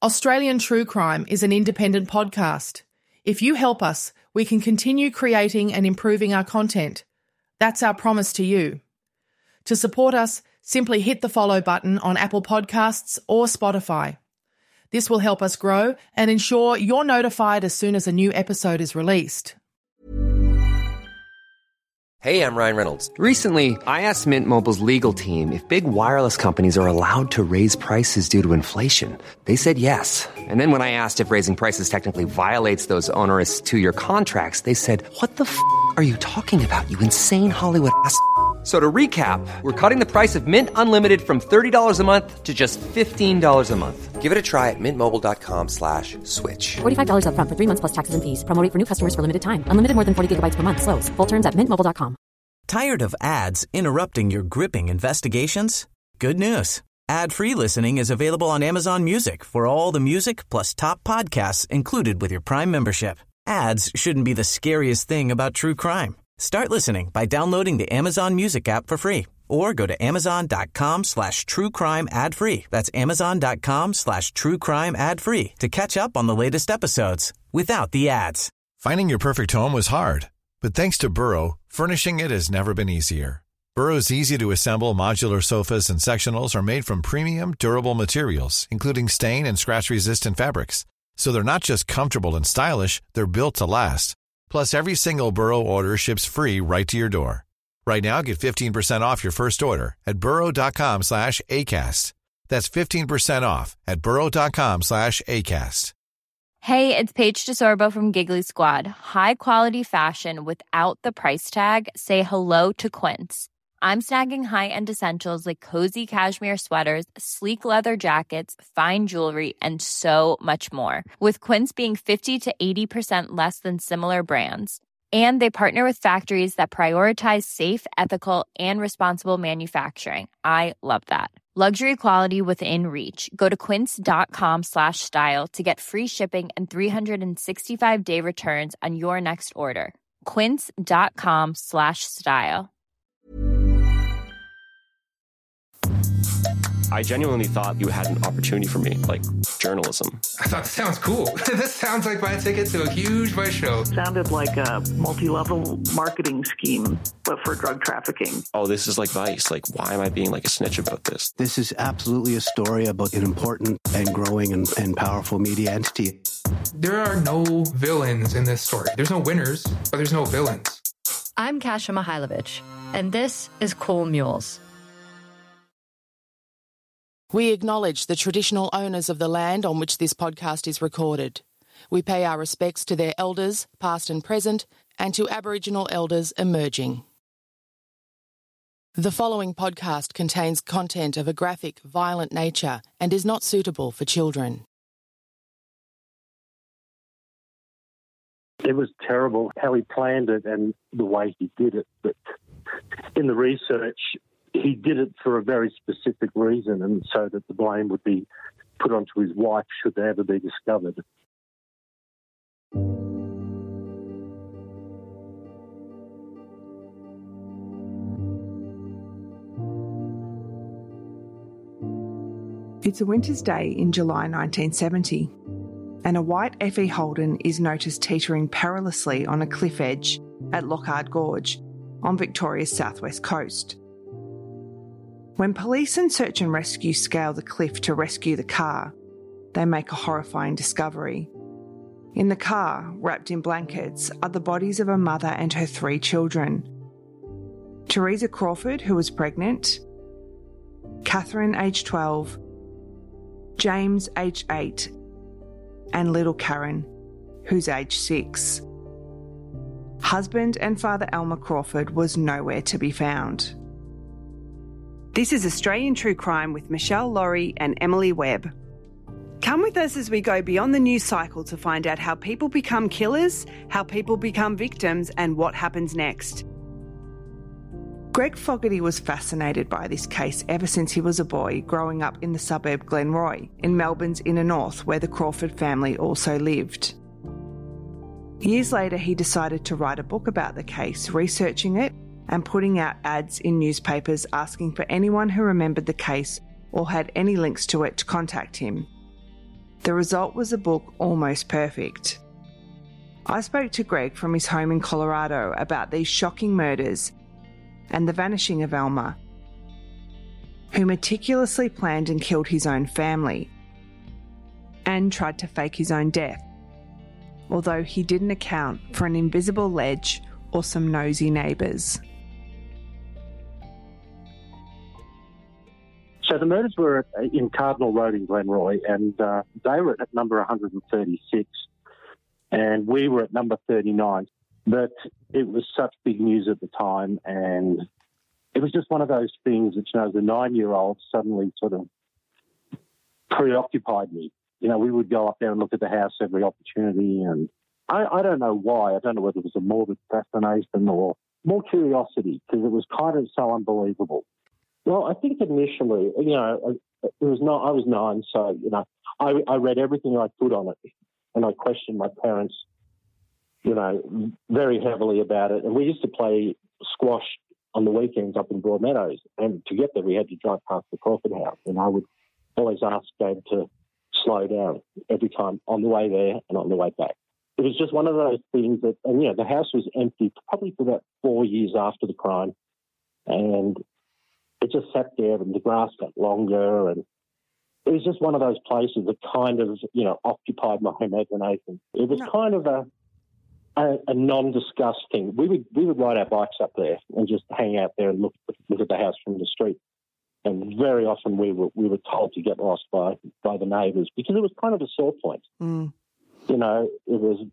Australian True Crime is an independent podcast. If you help us, we can continue creating and improving our content. That's our promise to you. To support us, simply hit the follow button on Apple Podcasts or Spotify. This will help us grow and ensure you're notified as soon as a new episode is released. Hey, I'm Ryan Reynolds. Recently, I asked Mint Mobile's legal team if big wireless companies are allowed to raise prices due to inflation. They said yes. And then when I asked if raising prices technically violates those onerous two-year contracts, they said, "What the f*** are you talking about, you insane Hollywood ass?" So to recap, we're cutting the price of Mint Unlimited from $30 a month to just $15 a month. Give it a try at mintmobile.com/switch. $45 up front for 3 months plus taxes and fees. Promo rate for new customers for limited time. Unlimited more than 40 gigabytes per month. Slows full terms at mintmobile.com. Tired of ads interrupting your gripping investigations? Good news. Ad-free listening is available on Amazon Music for all the music plus top podcasts included with your Prime membership. Ads shouldn't be the scariest thing about true crime. Start listening by downloading the Amazon Music app for free or go to amazon.com/truecrime ad-free. That's amazon.com/truecrime ad-free to catch up on the latest episodes without the ads. Finding your perfect home was hard, but thanks to Burrow, furnishing it has never been easier. Burrow's easy-to-assemble modular sofas and sectionals are made from premium, durable materials, including stain and scratch-resistant fabrics. So they're not just comfortable and stylish, they're built to last. Plus, every single Burrow order ships free right to your door. Right now, get 15% off your first order at burrow.com/ACAST. That's 15% off at burrow.com/ACAST. Hey, it's Paige DeSorbo from Giggly Squad. High quality fashion without the price tag. Say hello to Quince. I'm snagging high-end essentials like cozy cashmere sweaters, sleek leather jackets, fine jewelry, and so much more. With Quince being 50 to 80% less than similar brands. And they partner with factories that prioritize safe, ethical, and responsible manufacturing. I love that. Luxury quality within reach. Go to quince.com/style to get free shipping and 365-day returns on your next order. Quince.com/style. I genuinely thought you had an opportunity for me, like journalism. I thought, this sounds cool. This sounds like my ticket to a huge Vice show. Sounded like a multi-level marketing scheme, but for drug trafficking. Oh, this is like Vice. Like, why am I being like a snitch about this? This is absolutely a story about an important and growing and powerful media entity. There are no villains in this story. There's no winners, but there's no villains. I'm Kasia Mihailovich, and this is Cool Mules. We acknowledge the traditional owners of the land on which this podcast is recorded. We pay our respects to their elders, past and present, and to Aboriginal elders emerging. The following podcast contains content of a graphic, violent nature and is not suitable for children. It was terrible how he planned it and the way he did it, but in the research, he did it for a very specific reason, and so that the blame would be put onto his wife should they ever be discovered. It's a winter's day in July 1970, and a white FE Holden is noticed teetering perilously on a cliff edge at Lockhart Gorge on Victoria's southwest coast. When police and search and rescue scale the cliff to rescue the car, they make a horrifying discovery. In the car, wrapped in blankets, are the bodies of a mother and her 3 children. Teresa Crawford, who was pregnant, Catherine, aged 12, James, aged 8, and little Karen, who's aged 6. Husband and father Elmer Crawford was nowhere to be found. This is Australian True Crime with Michelle Laurie and Emily Webb. Come with us as we go beyond the news cycle to find out how people become killers, how people become victims, and what happens next. Greg Fogarty was fascinated by this case ever since he was a boy growing up in the suburb Glenroy, in Melbourne's inner north, where the Crawford family also lived. Years later, he decided to write a book about the case, researching it and putting out ads in newspapers asking for anyone who remembered the case or had any links to it to contact him. The result was a book almost perfect. I spoke to Greg from his home in Colorado about these shocking murders and the vanishing of Alma, who meticulously planned and killed his own family and tried to fake his own death, although he didn't account for an invisible ledge or some nosy neighbours. So the murders were in Cardinal Road in Glenroy, and they were at number 136, and we were at number 39. But it was such big news at the time, and it was just one of those things that, as a 9-year-old, suddenly sort of preoccupied me. We would go up there and look at the house every opportunity, and I don't know why. I don't know whether it was a morbid fascination or more curiosity, because it was kind of so unbelievable. Well, I think initially, I was 9, so, I read everything I could on it, and I questioned my parents, very heavily about it. And we used to play squash on the weekends up in Broadmeadows, and to get there we had to drive past the Crawford House, and I would always ask Dad to slow down every time on the way there and on the way back. It was just one of those things that, and the house was empty probably for about 4 years after the crime, and it just sat there and the grass got longer, and it was just one of those places that kind of, occupied my imagination. It was kind of a non-discussed thing. We would ride our bikes up there and just hang out there and look at the house from the street. And very often we were told to get lost by the neighbours, because it was kind of a sore point. Mm. It was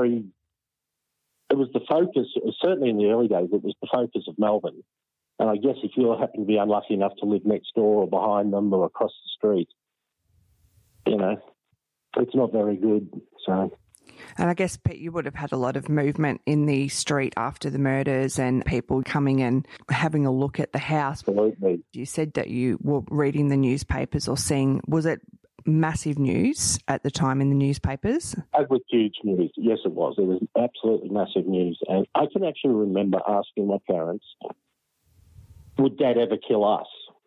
the focus, certainly in the early days, it was the focus of Melbourne. And I guess if you happen to be unlucky enough to live next door or behind them or across the street, it's not very good. So, and I guess, Pete, you would have had a lot of movement in the street after the murders and people coming and having a look at the house. Absolutely. You said that you were reading the newspapers or seeing, was it massive news at the time in the newspapers? It was huge news. Yes, it was. It was absolutely massive news. And I can actually remember asking my parents, would Dad ever kill us?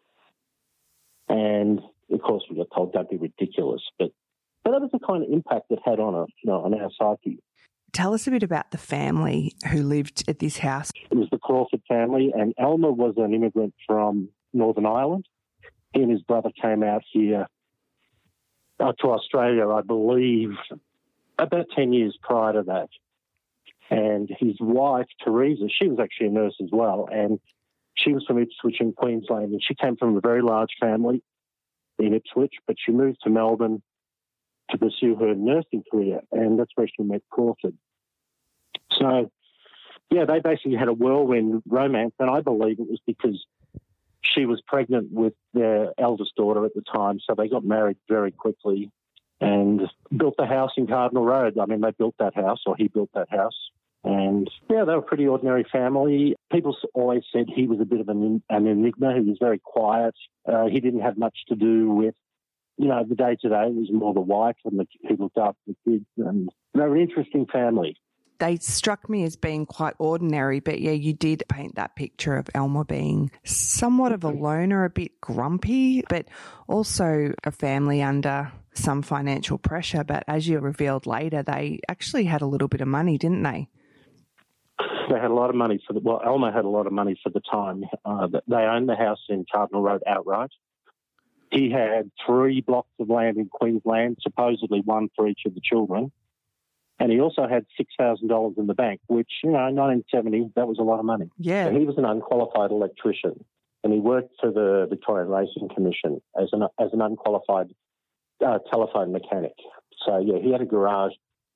And, of course, we got told, don't be ridiculous. But that was the kind of impact it had on us, on our psyche. Tell us a bit about the family who lived at this house. It was the Crawford family, and Alma was an immigrant from Northern Ireland. He and his brother came out here to Australia, I believe, about 10 years prior to that. And his wife, Teresa, she was actually a nurse as well, and she was from Ipswich in Queensland, and she came from a very large family in Ipswich, but she moved to Melbourne to pursue her nursing career, and that's where she met Crawford. So, they basically had a whirlwind romance, and I believe it was because she was pregnant with their eldest daughter at the time, so they got married very quickly and built the house in Cardinal Road. I mean, they built that house, or he built that house. And, they were a pretty ordinary family. People always said he was a bit of an enigma. He was very quiet. He didn't have much to do with, the day-to-day. It was more the wife and who looked after the kids. And they were an interesting family. They struck me as being quite ordinary, but, you did paint that picture of Alma being somewhat of a loner, a bit grumpy, but also a family under some financial pressure. But as you revealed later, they actually had a little bit of money, didn't they? They had a lot of money Alma had a lot of money for the time. They owned the house in Cardinal Road outright. He had 3 blocks of land in Queensland, supposedly one for each of the children. And he also had $6,000 in the bank, which, in 1970, that was a lot of money. Yeah. And he was an unqualified electrician, and he worked for the Victorian Racing Commission as an unqualified telephone mechanic. So, he had a garage,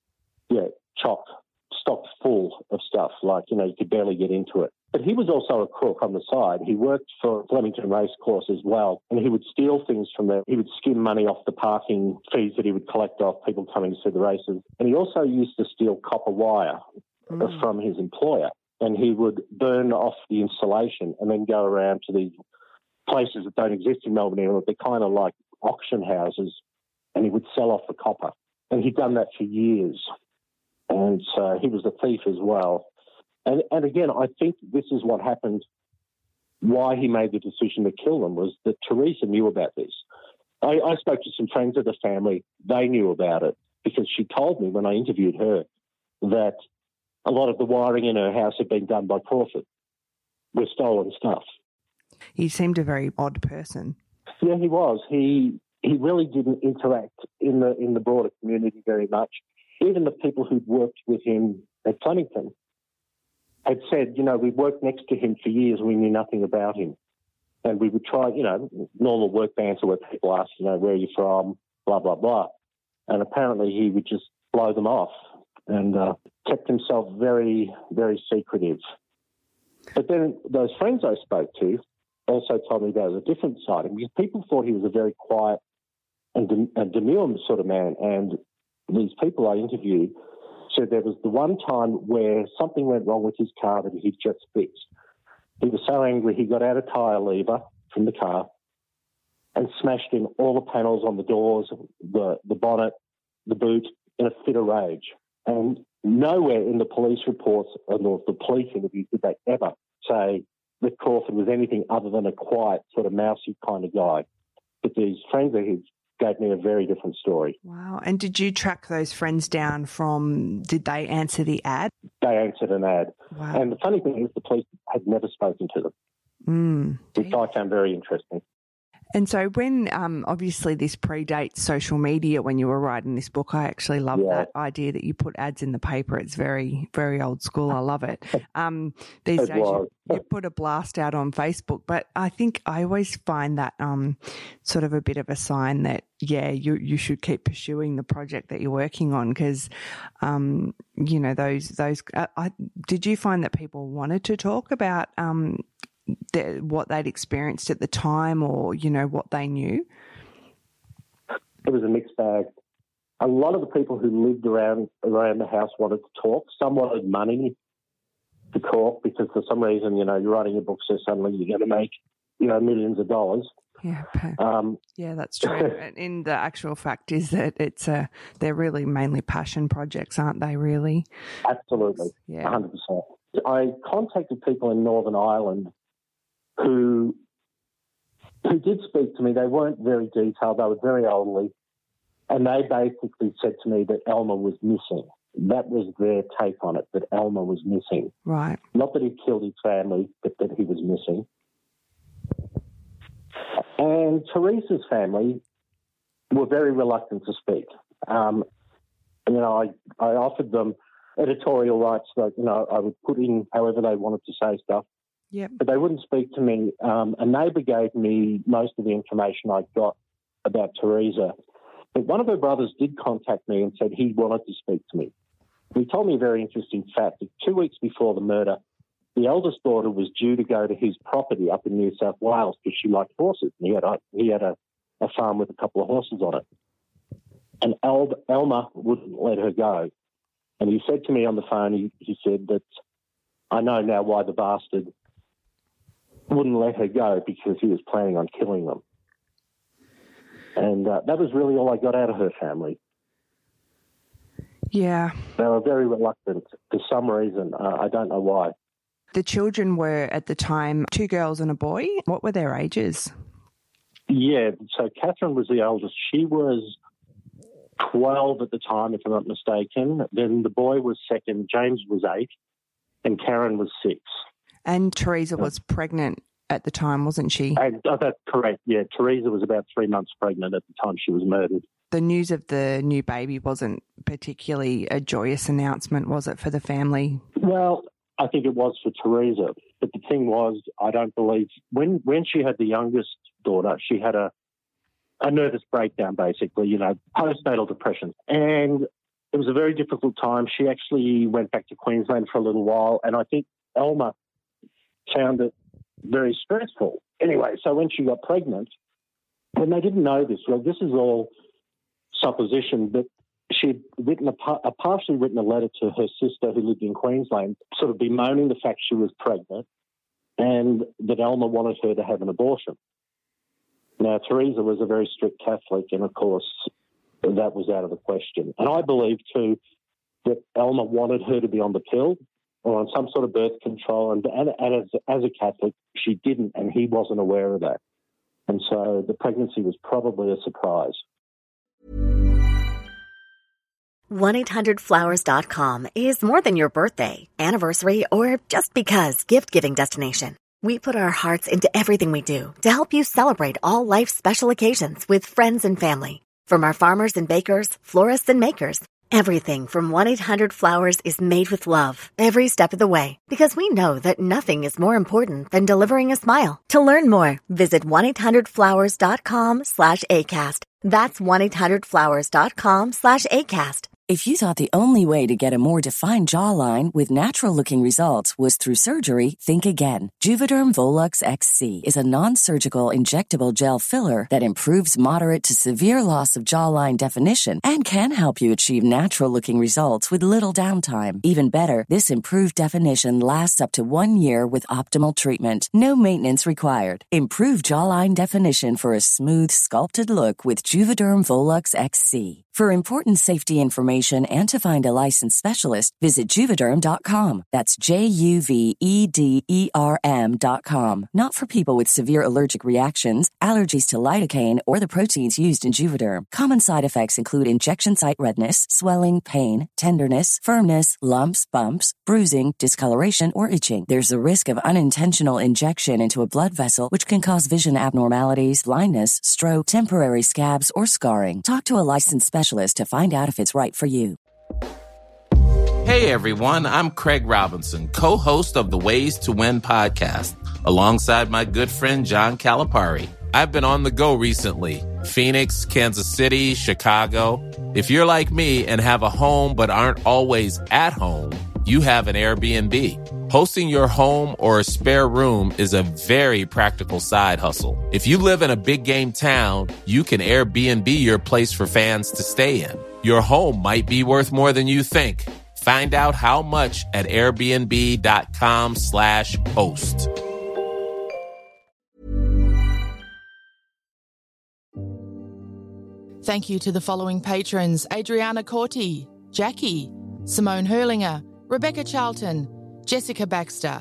stocked full of stuff, you could barely get into it. But he was also a crook on the side. He worked for Flemington Racecourse as well, and he would steal things from there. He would skim money off the parking fees that he would collect off people coming to see the races. And he also used to steal copper wire from his employer, and he would burn off the insulation and then go around to these places that don't exist in Melbourne anymore. They're kind of like auction houses, and he would sell off the copper. And he'd done that for years. And so he was a thief as well. And again, I think this is what happened, why he made the decision to kill them, was that Teresa knew about this. I spoke to some friends of the family. They knew about it because she told me when I interviewed her that a lot of the wiring in her house had been done by Crawford with stolen stuff. He seemed a very odd person. Yeah, he was. He really didn't interact in the broader community very much. Even the people who'd worked with him at Flemington had said, we worked next to him for years, we knew nothing about him. And we would try, normal work banter where people ask, where are you from, blah, blah, blah. And apparently he would just blow them off and kept himself very, very secretive. But then those friends I spoke to also told me there was a different side of him because people thought he was a very quiet and demure sort of man. And these people I interviewed said there was the one time where something went wrong with his car that he'd just fixed. He was so angry he got out a tyre lever from the car and smashed in all the panels on the doors, the bonnet, the boot, in a fit of rage. And nowhere in the police reports or the police interviews did they ever say that Crawford was anything other than a quiet, sort of mousy kind of guy. But these friends of his gave me a very different story. Wow. And did you track those friends down did they answer the ad? They answered an ad. Wow. And the funny thing is the police had never spoken to them, which I found very interesting. And so when, obviously this predates social media when you were writing this book, I actually love that idea that you put ads in the paper. It's very, very old school. I love it. These days you put a blast out on Facebook, but I think I always find that sort of a bit of a sign that, you should keep pursuing the project that you're working on because, did you find that people wanted to talk about what they'd experienced at the time or, what they knew? It was a mixed bag. A lot of the people who lived around the house wanted to talk. Some wanted money to talk because for some reason, you're writing a book so suddenly you're going to make, millions of dollars. Yeah, that's true. And the actual fact is that they're really mainly passion projects, aren't they, really? Absolutely, yeah, 100%. I contacted people in Northern Ireland who did speak to me. They weren't very detailed. They were very elderly. And they basically said to me that Elmer was missing. That was their take on it, that Elmer was missing. Right. Not that he killed his family, but that he was missing. And Teresa's family were very reluctant to speak. I offered them editorial rights that, I would put in however they wanted to say stuff. Yep. But they wouldn't speak to me. A neighbour gave me most of the information I got about Teresa. But one of her brothers did contact me and said he wanted to speak to me. He told me a very interesting fact. 2 weeks before the murder, the eldest daughter was due to go to his property up in New South Wales because she liked horses. And he had a farm with a couple of horses on it. And Elmer wouldn't let her go. And he said to me on the phone, he said that I know now why the bastard wouldn't let her go because he was planning on killing them. And that was really all I got out of her family. Yeah. They were very reluctant for some reason. I don't know why. The children were, at the time, 2 girls and a boy. What were their ages? Yeah, so Catherine was the eldest. She was 12 at the time, if I'm not mistaken. Then the boy was second, James was 8, and Karen was 6. And Teresa was pregnant at the time, wasn't she? That's correct, yeah. Teresa was about 3 months pregnant at the time she was murdered. The news of the new baby wasn't particularly a joyous announcement, was it, for the family? Well, I think it was for Teresa. But the thing was, I don't believe, when she had the youngest daughter, she had a nervous breakdown, basically, postnatal depression. And it was a very difficult time. She actually went back to Queensland for a little while, and I think Elmer found it very stressful. Anyway, so when she got pregnant, and they didn't know this, well, this is all supposition, but she'd written partially written a letter to her sister who lived in Queensland, sort of bemoaning the fact she was pregnant and that Elmer wanted her to have an abortion. Now, Teresa was a very strict Catholic, and of course, that was out of the question. And I believe, too, that Elmer wanted her to be on the pill or on some sort of birth control, and as a Catholic, she didn't, and he wasn't aware of that. And so the pregnancy was probably a surprise. 1-800-Flowers.com is more than your birthday, anniversary, or just because gift-giving destination. We put our hearts into everything we do to help you celebrate all life's special occasions with friends and family. From our farmers and bakers, florists and makers, everything from 1-800-Flowers is made with love every step of the way, because we know that nothing is more important than delivering a smile. To learn more, visit 1-800-Flowers.com/ACAST. That's 1-800-Flowers.com/ACAST. If you thought the only way to get a more defined jawline with natural-looking results was through surgery, think again. Juvederm Volux XC is a non-surgical injectable gel filler that improves moderate to severe loss of jawline definition and can help you achieve natural-looking results with little downtime. Even better, this improved definition lasts up to 1 year with optimal treatment. No maintenance required. Improve jawline definition for a smooth, sculpted look with Juvederm Volux XC. For important safety information and to find a licensed specialist, visit Juvederm.com. That's Juvederm.com. Not for people with severe allergic reactions, allergies to lidocaine, or the proteins used in Juvederm. Common side effects include injection site redness, swelling, pain, tenderness, firmness, lumps, bumps, bruising, discoloration, or itching. There's a risk of unintentional injection into a blood vessel, which can cause vision abnormalities, blindness, stroke, temporary scabs, or scarring. Talk to a licensed specialist to find out if it's right for you. Hey everyone, I'm Craig Robinson, co-host of the Ways to Win podcast, alongside my good friend John Calipari. I've been on the go recently. Phoenix, Kansas City, Chicago. If you're like me and have a home but aren't always at home, you have an Airbnb. Hosting your home or a spare room is a very practical side hustle. If you live in a big game town, you can Airbnb your place for fans to stay in. Your home might be worth more than you think. Find out how much at airbnb.com/host. Thank you to the following patrons: Adriana Corti, Jackie, Simone Hurlinger, Rebecca Charlton, Jessica Baxter.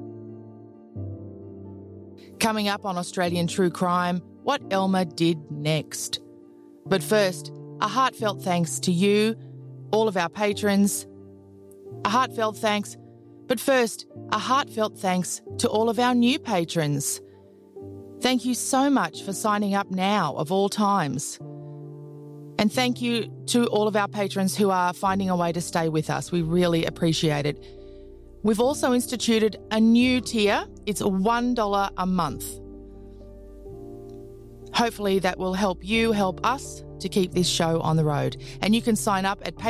Coming up on Australian True Crime, what Elmer did next. But first, a heartfelt thanks to you, all of our patrons. A heartfelt thanks. But first, a heartfelt thanks to all of our new patrons. Thank you so much for signing up now of all times. And thank you to all of our patrons who are finding a way to stay with us. We really appreciate it. We've also instituted a new tier. It's $1 a month. Hopefully that will help you help us to keep this show on the road. And you can sign up at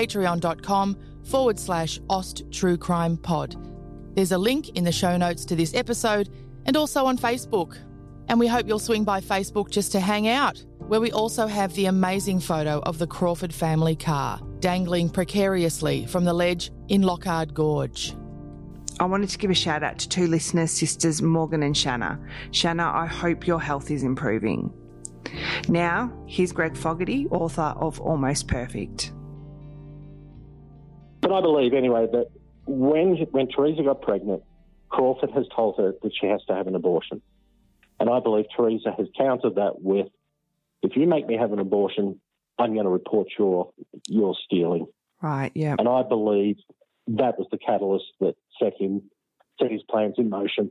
patreon.com/AustTrueCrimePod. There's a link in the show notes to this episode and also on Facebook. And we hope you'll swing by Facebook just to hang out, where we also have the amazing photo of the Crawford family car dangling precariously from the ledge in Lockhart Gorge. I wanted to give a shout out to two listeners, sisters Morgan and Shanna. Shanna, I hope your health is improving. Now, here's Greg Fogarty, author of Almost Perfect. But I believe, anyway, that when Teresa got pregnant, Crawford has told her that she has to have an abortion. And I believe Teresa has countered that with, if you make me have an abortion, I'm going to report your stealing. Right, yeah. And I believe that was the catalyst that set his plans in motion.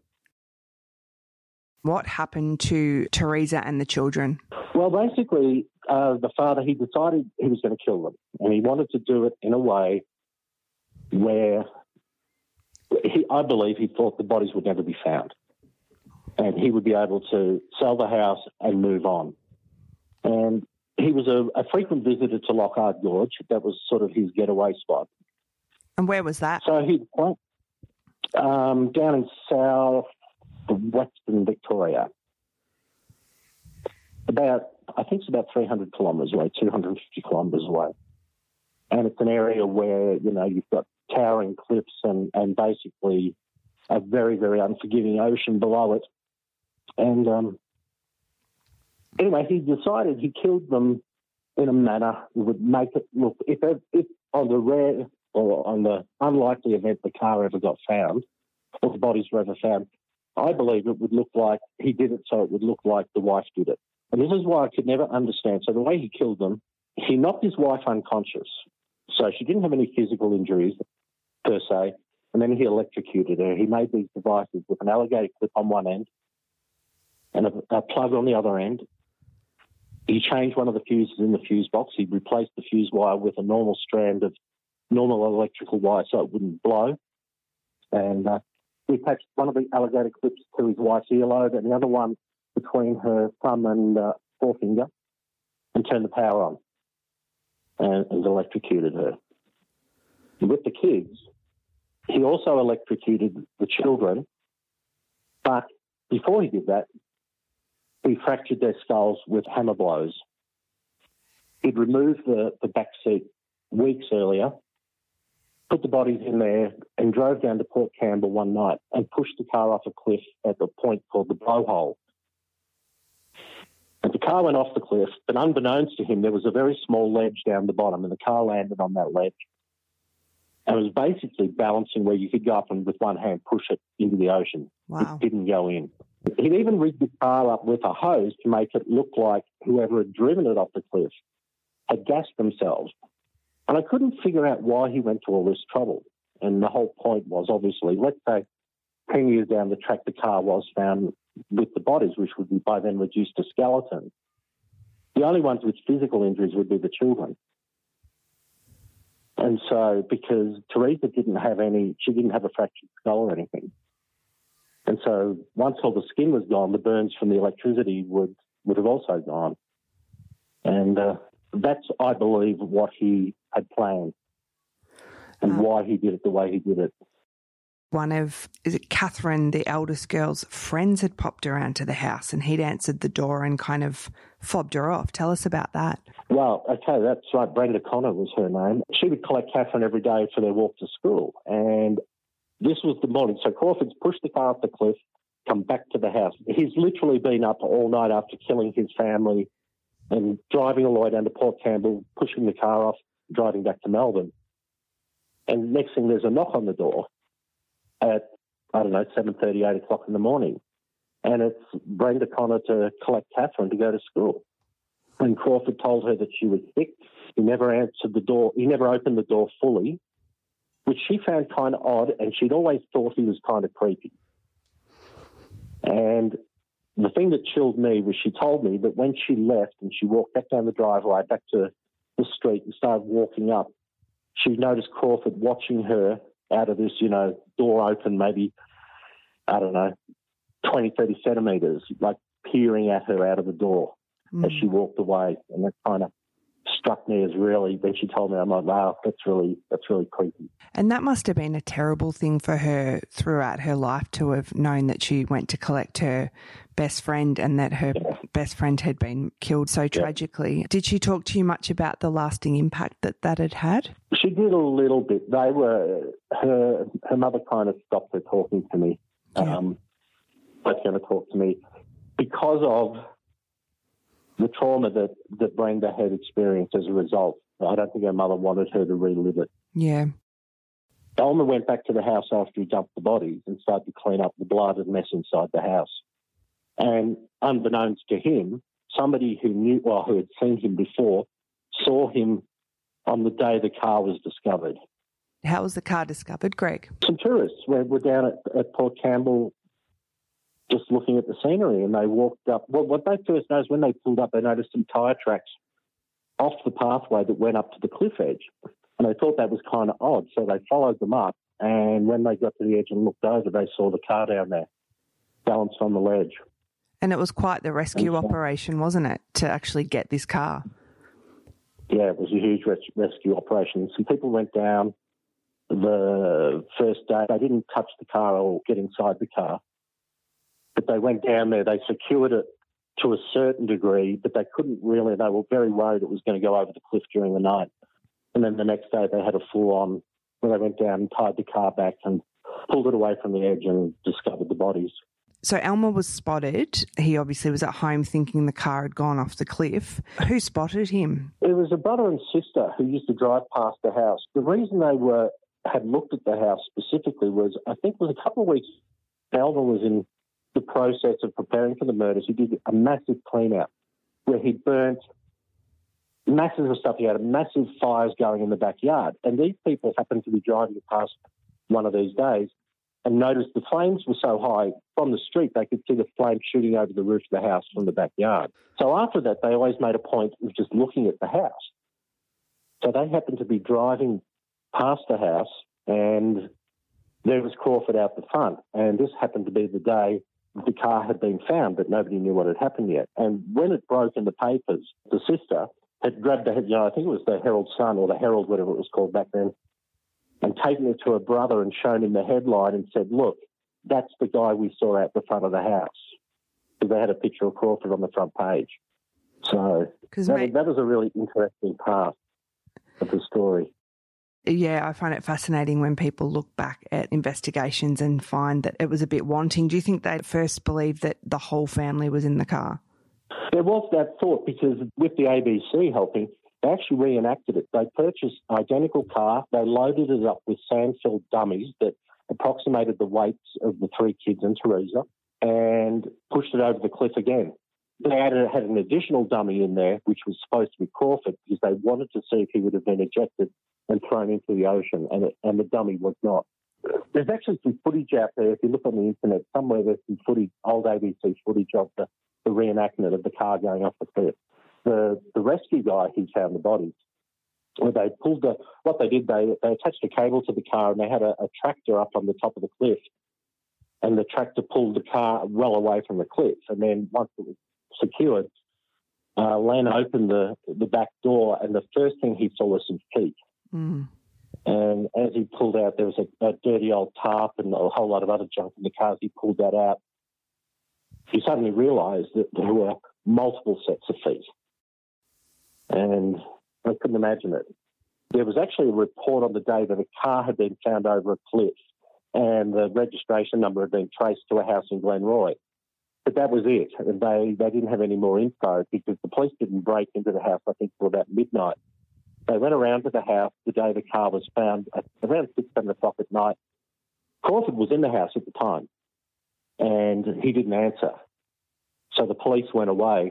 What happened to Teresa and the children? Well, basically, the father, he decided he was going to kill them. And he wanted to do it in a way where I believe he thought the bodies would never be found. And he would be able to sell the house and move on. And he was a frequent visitor to Lockhart Gorge. That was sort of his getaway spot. And where was that? So he down in western Victoria. I think it's about 300 kilometres away, 250 kilometres away. And it's an area where, you've got towering cliffs and basically a very, very unforgiving ocean below it. And anyway, he decided he killed them in a manner that would make it look, if on the rare or on the unlikely event the car ever got found, or the bodies were ever found, I believe it would look like he did it so it would look like the wife did it. And this is why I could never understand. So the way he killed them, he knocked his wife unconscious. So she didn't have any physical injuries per se. And then he electrocuted her. He made these devices with an alligator clip on one end and a plug on the other end. He changed one of the fuses in the fuse box. He replaced the fuse wire with a normal strand of normal electrical wire so it wouldn't blow. And he attached one of the alligator clips to his wife's earlobe and the other one between her thumb and forefinger and turned the power on and electrocuted her. And with the kids, he also electrocuted the children, but before he did that, he fractured their skulls with hammer blows. He'd removed the back seat weeks earlier, put the bodies in there, and drove down to Port Campbell one night and pushed the car off a cliff at the point called the Blowhole. And the car went off the cliff, but unbeknownst to him, there was a very small ledge down the bottom, and the car landed on that ledge. And it was basically balancing where you could go up and with one hand push it into the ocean. Wow. It didn't go in. He'd even rigged the car up with a hose to make it look like whoever had driven it off the cliff had gassed themselves. And I couldn't figure out why he went to all this trouble. And the whole point was, obviously, let's say 10 years down the track, the car was found with the bodies, which would be by then reduced to skeleton. The only ones with physical injuries would be the children. And so, because Teresa didn't have a fractured skull or anything. And so once all the skin was gone, the burns from the electricity would have also gone. And that's, I believe, what he had planned and why he did it the way he did it. One of, is it Catherine, the eldest girl's friends had popped around to the house and he'd answered the door and kind of fobbed her off. Tell us about that. Well, okay, that's right. Brenda Connor was her name. She would collect Catherine every day for their walk to school. And this was the morning. So Crawford's pushed the car off the cliff, come back to the house. He's literally been up all night after killing his family and driving all the way down to Port Campbell, pushing the car off, driving back to Melbourne. And next thing, there's a knock on the door at, 7:30, 8 o'clock in the morning. And it's Brenda Connor to collect Catherine to go to school. And Crawford told her that she was sick. He never answered the door. He never opened the door fully, which she found kind of odd, and she'd always thought he was kind of creepy. And the thing that chilled me was she told me that when she left and she walked back down the driveway, back to the street and started walking up, she noticed Crawford watching her out of this, door open maybe, 20, 30 centimetres, like peering at her out of the door as she walked away. And that kind of struck me as really, when she told me, I'm like, wow, that's really creepy. And that must have been a terrible thing for her throughout her life to have known that she went to collect her best friend and that her best friend had been killed so tragically. Did she talk to you much about the lasting impact that had had? She did a little bit. Her mother kind of stopped her talking to me. Both going to talk to me because of the trauma that Brenda had experienced as a result. I don't think her mother wanted her to relive it. Yeah. Elmer went back to the house after he dumped the bodies and started to clean up the blood and mess inside the house. And unbeknownst to him, somebody who had seen him before saw him on the day the car was discovered. How was the car discovered, Greg? Some tourists were down at Port Campbell just looking at the scenery, and they walked up. Well, what they first noticed when they pulled up, they noticed some tyre tracks off the pathway that went up to the cliff edge. And they thought that was kind of odd, so they followed them up. And when they got to the edge and looked over, they saw the car down there, balanced on the ledge. And it was quite the rescue operation, wasn't it, to actually get this car? Yeah, it was a huge rescue operation. Some people went down the first day. They didn't touch the car or get inside the car, but they went down there. They secured it to a certain degree, but they couldn't really. They were very worried it was going to go over the cliff during the night. And then the next day they had a full-on where they went down and tied the car back and pulled it away from the edge and discovered the bodies. So Elmer was spotted. He obviously was at home thinking the car had gone off the cliff. Who spotted him? It was a brother and sister who used to drive past the house. The reason they had looked at the house specifically was, I think it was a couple of weeks, Elmer was in the process of preparing for the murders, he did a massive clean-out where he burnt masses of stuff. He had massive fires going in the backyard. And these people happened to be driving past one of these days and noticed the flames were so high from the street they could see the flames shooting over the roof of the house from the backyard. So after that, they always made a point of just looking at the house. So they happened to be driving past the house and there was Crawford out the front. And this happened to be the day the car had been found, but nobody knew what had happened yet. And when it broke in the papers, the sister had grabbed I think it was the Herald Sun or the Herald, whatever it was called back then, and taken it to her brother and shown him the headline and said, look, that's the guy we saw out the front of the house. Because they had a picture of Crawford on the front page. So that was a really interesting part of the story. Yeah, I find it fascinating when people look back at investigations and find that it was a bit wanting. Do you think they first believed that the whole family was in the car? There was that thought because with the ABC helping, they actually reenacted it. They purchased an identical car. They loaded it up with sand-filled dummies that approximated the weights of the three kids and Teresa and pushed it over the cliff again. They had an additional dummy in there, which was supposed to be Crawford, because they wanted to see if he would have been ejected and thrown into the ocean, and the dummy was not. There's actually some footage out there. If you look on the internet, somewhere there's some footage, old ABC footage of the reenactment of the car going off the cliff. The rescue guy who found the bodies, where they pulled what they did, they attached a cable to the car and they had a tractor up on the top of the cliff, and the tractor pulled the car well away from the cliff. And then once it was secured, Len opened the back door, and the first thing he saw was some feet. Mm. And as he pulled out, there was a dirty old tarp and a whole lot of other junk in the car. As he pulled that out, he suddenly realised that there were multiple sets of feet. And I couldn't imagine it. There was actually a report on the day that a car had been found over a cliff and the registration number had been traced to a house in Glenroy. But that was it. And they didn't have any more info because the police didn't break into the house, I think, till about midnight. They went around to the house the day the car was found at around 6, 7 o'clock at night. Crawford was in the house at the time and he didn't answer. So the police went away.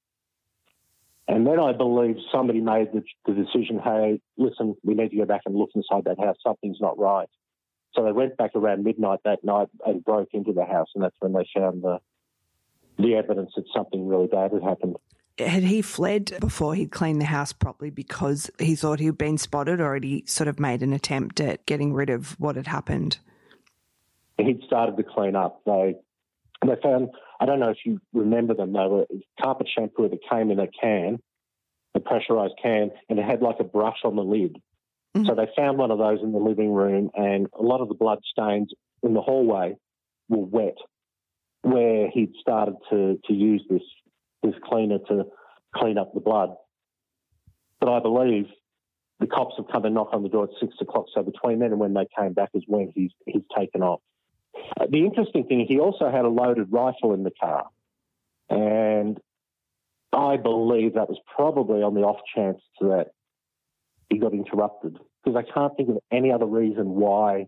And then I believe somebody made the decision, hey, listen, we need to go back and look inside that house. Something's not right. So they went back around midnight that night and broke into the house, and that's when they found the evidence that something really bad had happened. Had he fled before he'd cleaned the house properly because he thought he'd been spotted, or had he sort of made an attempt at getting rid of what had happened? He'd started to clean up. They found, I don't know if you remember them, they were carpet shampoo that came in a can, a pressurised can, and it had like a brush on the lid. Mm-hmm. So they found one of those in the living room, and a lot of the blood stains in the hallway were wet, where he'd started to use this cleaner to clean up the blood. But I believe the cops have come and knocked on the door at 6 o'clock, so between then and when they came back is when he's taken off. The interesting thing, he also had a loaded rifle in the car, and I believe that was probably on the off chance that he got interrupted, because I can't think of any other reason why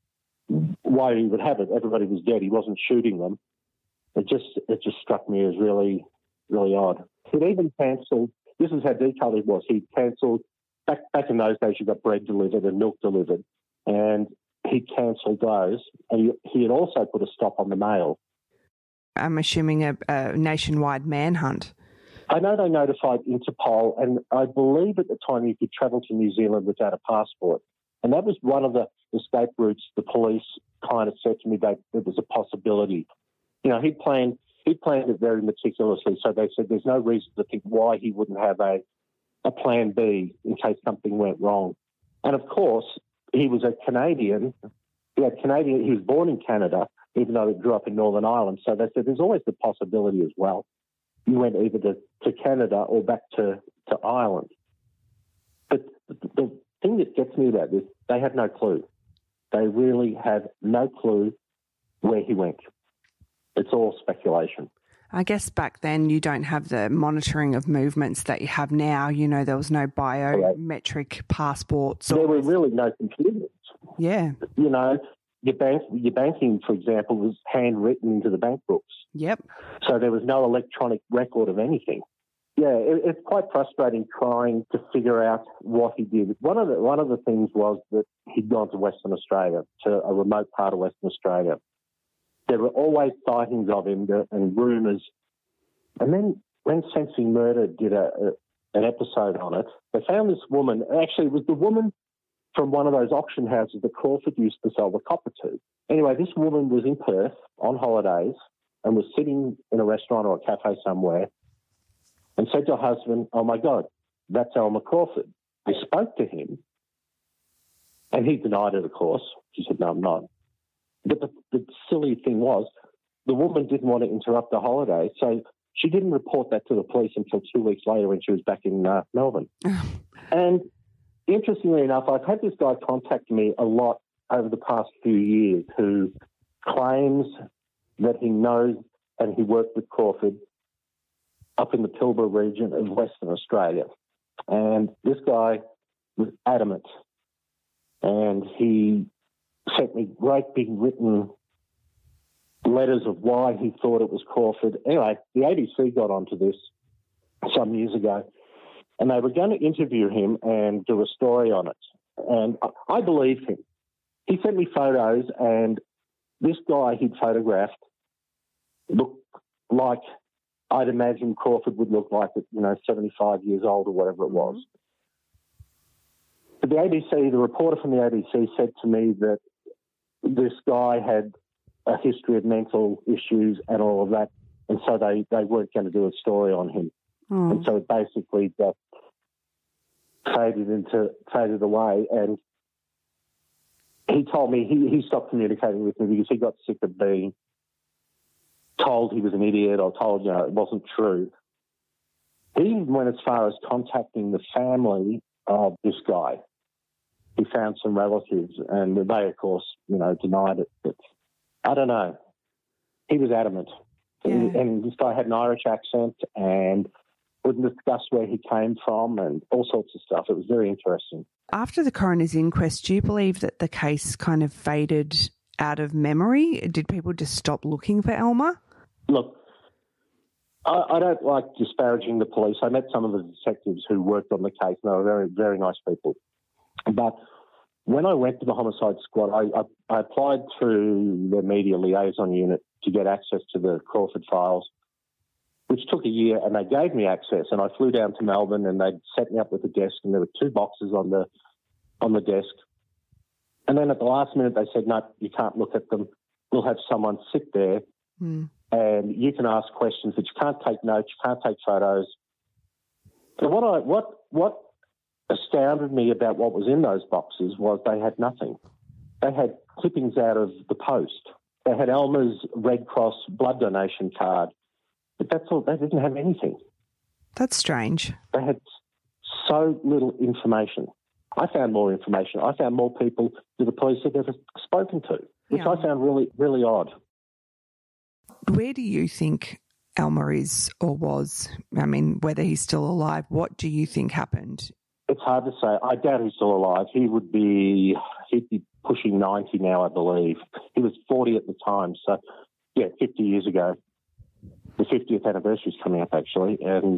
he would have it. Everybody was dead. He wasn't shooting them. It just struck me as really, really odd. He'd even cancelled, this is how detailed he was, he'd cancelled, back in those days you got bread delivered and milk delivered, and he cancelled those, and he had also put a stop on the mail. I'm assuming a nationwide manhunt. I know they notified Interpol, and I believe at the time you could travel to New Zealand without a passport. And that was one of the escape routes the police kind of said to me that there was a possibility. You know, he planned it very meticulously, so they said there's no reason to think why he wouldn't have a plan B in case something went wrong. And of course, he was a Canadian. He was born in Canada, even though he grew up in Northern Ireland. So they said there's always the possibility as well. You went either to Canada or back to Ireland. But the thing that gets me about this, they have no clue. They really have no clue where he went. It's all speculation. I guess back then you don't have the monitoring of movements that you have now. You know, there was no biometric passports. There were really no computers. Yeah. You know, your banking, for example, was handwritten into the bank books. Yep. So there was no electronic record of anything. Yeah, it's quite frustrating trying to figure out what he did. One of the things was that he'd gone to Western Australia, to a remote part of Western Australia. There were always sightings of him and rumours. And then when Sensing Murder did an episode on it, they found this woman. Actually, it was the woman from one of those auction houses that Crawford used to sell the copper to. Anyway, this woman was in Perth on holidays and was sitting in a restaurant or a cafe somewhere and said to her husband, "Oh, my God, that's Elmer Crawford." They spoke to him, and he denied it, of course. She said, "No, I'm not." But the silly thing was the woman didn't want to interrupt the holiday, so she didn't report that to the police until 2 weeks later when she was back in Melbourne. And interestingly enough, I've had this guy contact me a lot over the past few years who claims that he knows and he worked with Crawford up in the Pilbara region of Western Australia. And this guy was adamant. And he sent me great big written letters of why he thought it was Crawford. Anyway, the ABC got onto this some years ago, and they were going to interview him and do a story on it. And I believed him. He sent me photos, and this guy he'd photographed looked like I'd imagine Crawford would look like at 75 years old or whatever it was. But the ABC, the reporter from the ABC said to me that this guy had a history of mental issues and all of that, and so they weren't going to do a story on him. And so it basically just faded away. And he told me he stopped communicating with me because he got sick of being told he was an idiot or told, it wasn't true. He even went as far as contacting the family of this guy. He found some relatives, and they, of course, denied it. But I don't know. He was adamant. Yeah. And this guy had an Irish accent and wouldn't discuss where he came from and all sorts of stuff. It was very interesting. After the coroner's inquest, do you believe that the case kind of faded out of memory? Did people just stop looking for Elmer? Look, I don't like disparaging the police. I met some of the detectives who worked on the case, and they were very, very nice people. But when I went to the homicide squad, I applied through the media liaison unit to get access to the Crawford files, which took a year, and they gave me access. And I flew down to Melbourne, and they'd set me up with a desk, and there were 2 boxes on the desk. And then at the last minute, they said, "No, you can't look at them. We'll have someone sit there, and you can ask questions, but you can't take notes, you can't take photos." And what astounded me about what was in those boxes was they had nothing. They had clippings out of the Post. They had Elmer's Red Cross blood donation card, but that's all. They didn't have anything. That's strange. They had so little information. I found more information. I found more people that the police had ever spoken to, which I found really, really odd. Where do you think Elmer is or was? I mean, whether he's still alive, what do you think happened? It's hard to say. I doubt he's still alive. He'd be pushing 90 now, I believe. He was 40 at the time. So, 50 years ago. The 50th anniversary is coming up, actually. And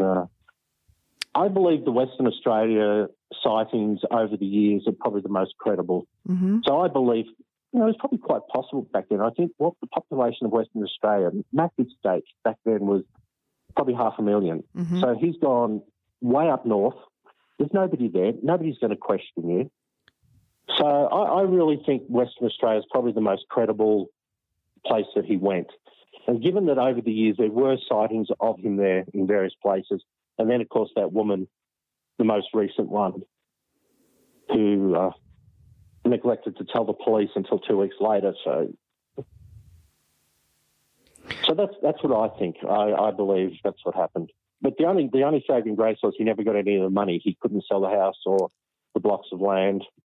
I believe the Western Australia sightings over the years are probably the most credible. Mm-hmm. So I believe, it was probably quite possible back then. I think what the population of Western Australia, massive state back then, was probably 500,000. Mm-hmm. So he's gone way up north. There's nobody there. Nobody's going to question you. So I really think Western Australia is probably the most credible place that he went. And given that over the years there were sightings of him there in various places, and then, of course, that woman, the most recent one, who neglected to tell the police until 2 weeks later. So that's what I think. I believe that's what happened. But the only saving grace was he never got any of the money. He couldn't sell the house or the blocks of land.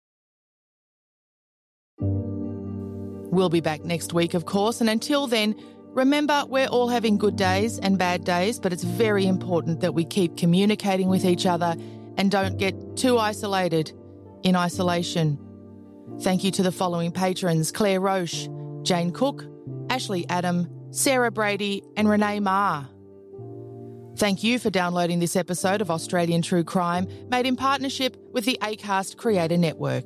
We'll be back next week, of course, and until then, remember, we're all having good days and bad days, but it's very important that we keep communicating with each other and don't get too isolated in isolation. Thank you to the following patrons: Claire Roche, Jane Cook, Ashley Adam, Sarah Brady and Renee Marr. Thank you for downloading this episode of Australian True Crime, made in partnership with the Acast Creator Network.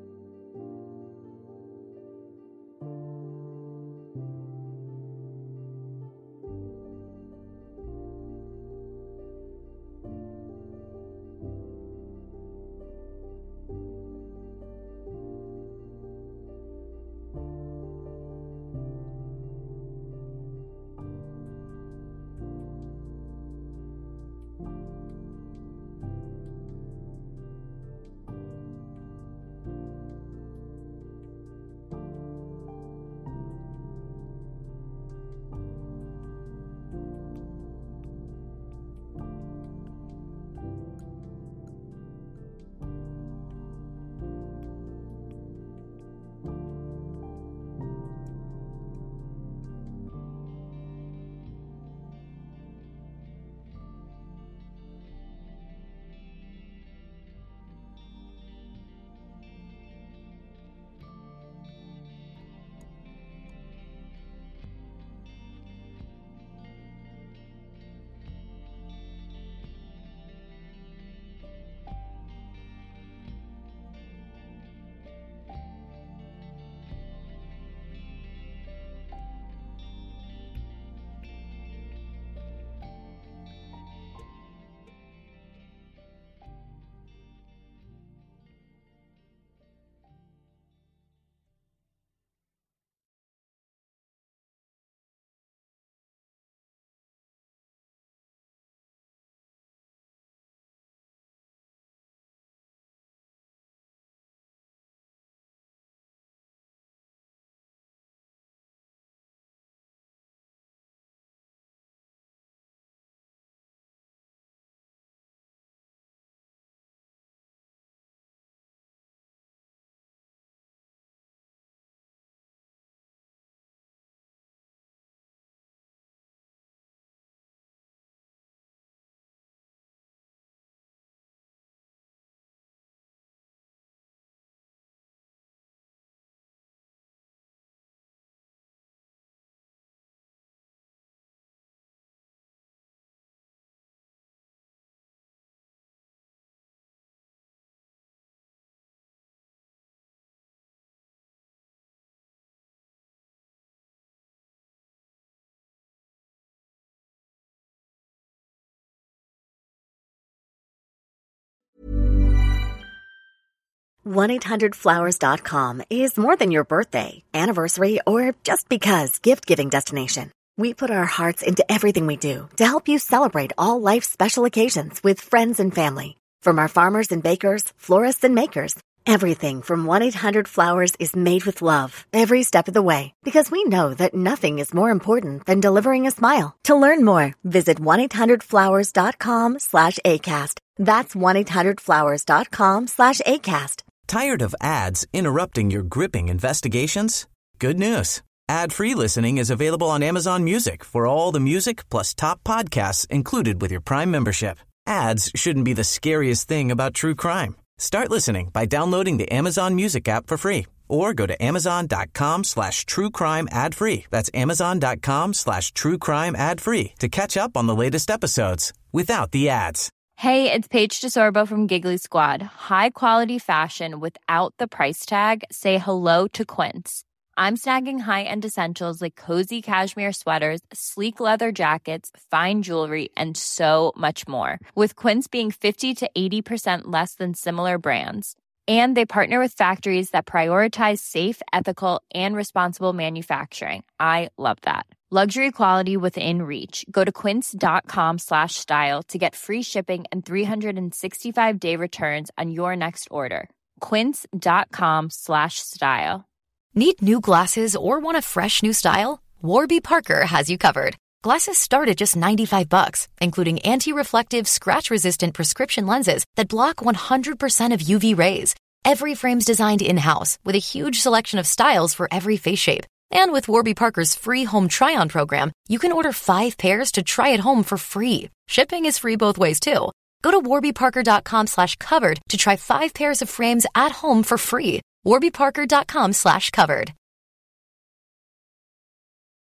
$1-800-Flowers.com is more than your birthday, anniversary, or just because gift-giving destination. We put our hearts into everything we do to help you celebrate all life's special occasions with friends and family. From our farmers and bakers, florists and makers, everything from 1-800-Flowers is made with love every step of the way, because we know that nothing is more important than delivering a smile. To learn more, visit 1-800-Flowers.com/ACAST. That's 1-800-Flowers.com/ACAST. Tired of ads interrupting your gripping investigations? Good news. Ad-free listening is available on Amazon Music for all the music plus top podcasts included with your Prime membership. Ads shouldn't be the scariest thing about true crime. Start listening by downloading the Amazon Music app for free or go to amazon.com/truecrime ad-free. That's amazon.com/truecrime ad-free to catch up on the latest episodes without the ads. Hey, it's Paige DeSorbo from Giggly Squad. High quality fashion without the price tag. Say hello to Quince. I'm snagging high-end essentials like cozy cashmere sweaters, sleek leather jackets, fine jewelry, and so much more. With Quince being 50 to 80% less than similar brands. And they partner with factories that prioritize safe, ethical, and responsible manufacturing. I love that. Luxury quality within reach. Go to quince.com/style to get free shipping and 365-day returns on your next order. Quince.com/style. Need new glasses or want a fresh new style? Warby Parker has you covered. Glasses start at just $95, including anti-reflective, scratch-resistant prescription lenses that block 100% of UV rays. Every frame's designed in-house with a huge selection of styles for every face shape. And with Warby Parker's free home try-on program, you can order 5 pairs to try at home for free. Shipping is free both ways, too. Go to warbyparker.com/covered to try 5 pairs of frames at home for free. warbyparker.com/covered.